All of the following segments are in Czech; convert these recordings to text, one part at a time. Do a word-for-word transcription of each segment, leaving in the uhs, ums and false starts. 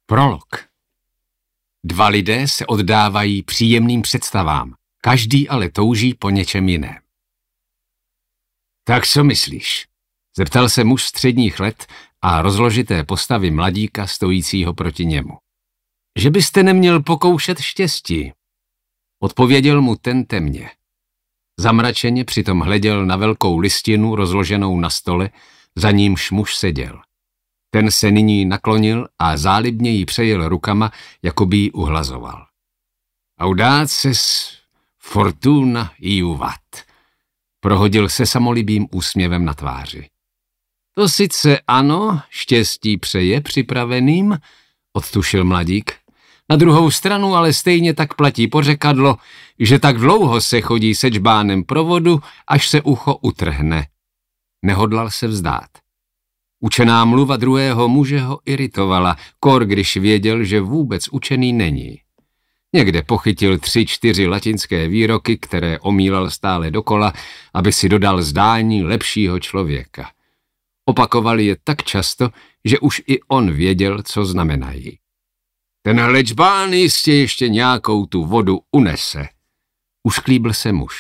Prolog. Dva lidé se oddávají příjemným představám, každý ale touží po něčem jiném. Tak co myslíš? Zeptal se muž středních let a rozložité postavy mladíka stojícího proti němu. Že byste neměl pokoušet štěstí, odpověděl mu ten temně. Zamračeně přitom hleděl na velkou listinu rozloženou na stole, za nímž muž seděl. Ten se nyní naklonil a zálibně jí přejel rukama, jako by jí uhlazoval. Audaces fortuna iuvat, prohodil se samolibým úsměvem na tváři. To sice ano, štěstí přeje připraveným, odtušil mladík. Na druhou stranu ale stejně tak platí pořekadlo, že tak dlouho se chodí se džbánem pro vodu, až se ucho utrhne. Nehodlal se vzdát. Učená mluva druhého muže ho iritovala, kor když věděl, že vůbec učený není. Někde pochytil tři, čtyři latinské výroky, které omílal stále dokola, aby si dodal zdání lepšího člověka. Opakoval je tak často, že už i on věděl, co znamenají. Tenhle džbán jistě ještě nějakou tu vodu unese. Ušklíbl se muž.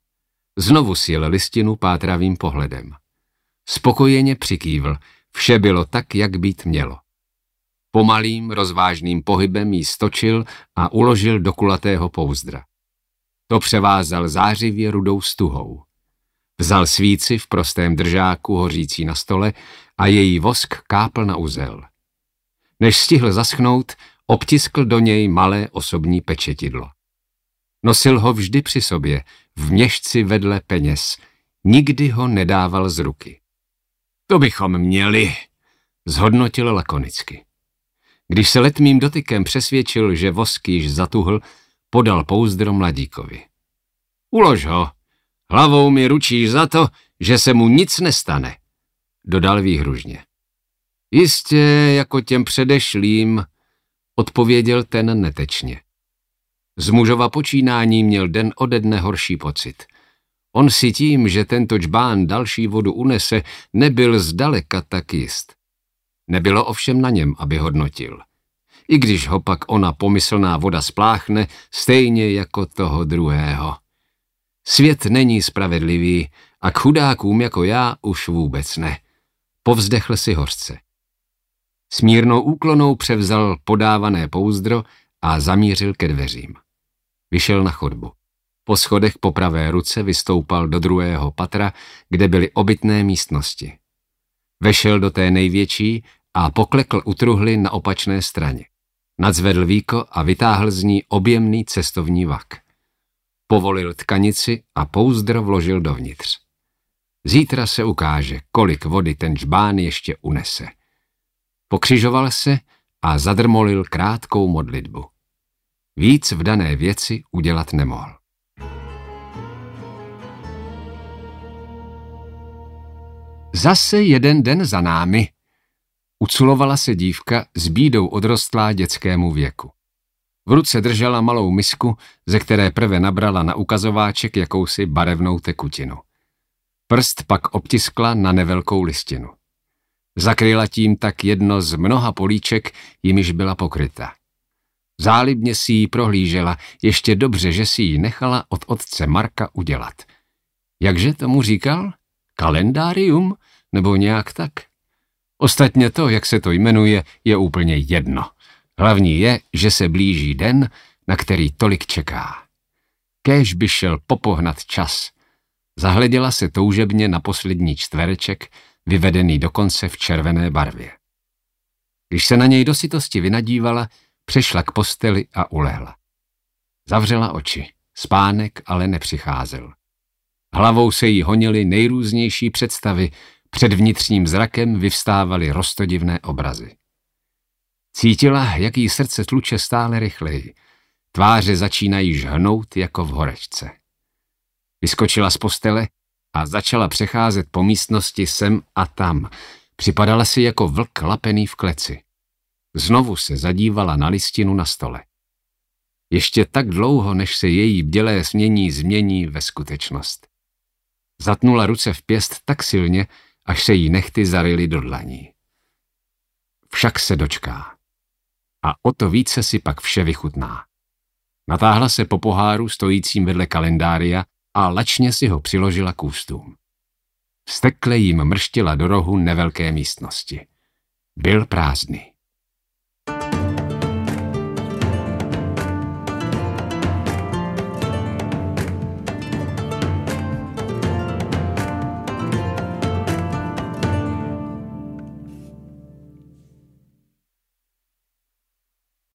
Znovu sjel listinu pátravým pohledem. Spokojeně přikývl, vše bylo tak, jak být mělo. Pomalým, rozvážným pohybem jí stočil a uložil do kulatého pouzdra. To převázal zářivě rudou stuhou. Vzal svíci v prostém držáku hořící na stole a její vosk kápl na uzel. Než stihl zaschnout, obtiskl do něj malé osobní pečetidlo. Nosil ho vždy při sobě, v měšci vedle peněz, nikdy ho nedával z ruky. To bychom měli, zhodnotil lakonicky. Když se letmým dotykem přesvědčil, že vosk již zatuhl, podal pouzdro mladíkovi. Ulož ho, hlavou mi ručíš za to, že se mu nic nestane, dodal výhružně. Jistě jako těm předešlým, odpověděl ten netečně. Z mužova počínání měl den ode dne horší pocit. On si tím, že tento džbán další vodu unese, nebyl zdaleka tak jist. Nebylo ovšem na něm, aby hodnotil. I když ho pak ona pomyslná voda spláchne, stejně jako toho druhého. Svět není spravedlivý a k chudákům jako já už vůbec ne. Povzdechl si hořce. S mírnou úklonou převzal podávané pouzdro a zamířil ke dveřím. Vyšel na chodbu. Po schodech po pravé ruce vystoupal do druhého patra, kde byly obytné místnosti. Vešel do té největší a poklekl u truhly na opačné straně. Nadzvedl víko a vytáhl z ní objemný cestovní vak. Povolil tkanici a pouzdro vložil dovnitř. Zítra se ukáže, kolik vody ten džbán ještě unese. Pokřižoval se a zadrmolil krátkou modlitbu. Víc v dané věci udělat nemohl. Zase jeden den za námi, uculovala se dívka s bídou odrostlá dětskému věku. V ruce držela malou misku, ze které prve nabrala na ukazováček jakousi barevnou tekutinu. Prst pak obtiskla na nevelkou listinu. Zakryla tím tak jedno z mnoha políček, jimiž byla pokryta. Zálibně si ji prohlížela, ještě dobře, že si ji nechala od otce Marka udělat. Jakže tomu říkal? Kalendárium? Nebo nějak tak? Ostatně to, jak se to jmenuje, je úplně jedno. Hlavní je, že se blíží den, na který tolik čeká. Kéž by šel popohnat čas. Zahleděla se toužebně na poslední čtvereček, vyvedený dokonce v červené barvě. Když se na něj do sytosti vynadívala, přešla k posteli a ulehla. Zavřela oči, spánek ale nepřicházel. Hlavou se jí honily nejrůznější představy, před vnitřním zrakem vyvstávaly roztodivné obrazy. Cítila, jak jí srdce tluče stále rychleji. Tváře začínají žhnout jako v horečce. Vyskočila z postele a začala přecházet po místnosti sem a tam. Připadala si jako vlk lapený v kleci. Znovu se zadívala na listinu na stole. Ještě tak dlouho, než se její bdělé snění změní ve skutečnost. Zatnula ruce v pěst tak silně, až se jí nehty zaryly do dlaní. Však se dočká. A o to více si pak vše vychutná. Natáhla se po poháru stojícím vedle kalendária a lačně si ho přiložila k ústům. Vztekle jim mrštila do rohu nevelké místnosti. Byl prázdný.